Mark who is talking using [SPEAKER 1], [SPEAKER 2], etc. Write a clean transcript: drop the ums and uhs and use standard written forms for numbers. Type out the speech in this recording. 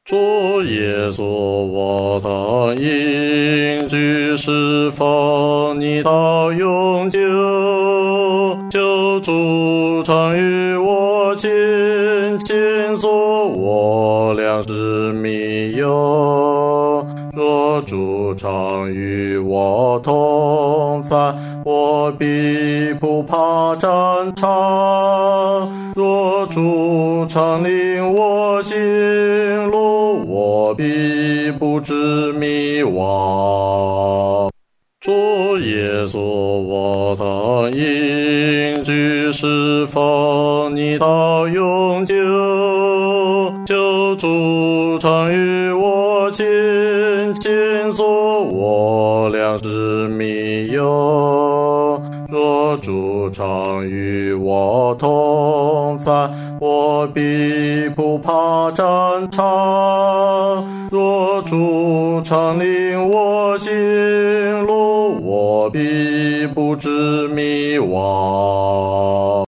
[SPEAKER 1] 主耶稣，我曾因居侍奉你到永久，求主常与我亲近，所我良师密友。若主常与我同在，我必不怕战场。若主常领我行路，我必不致迷惘。主耶稣，我曾因居侍奉你到永久，求主常与我亲近，所我良师密友。若主常与我同在，我必不怕战场。若主常领我行路，我必不致迷惘。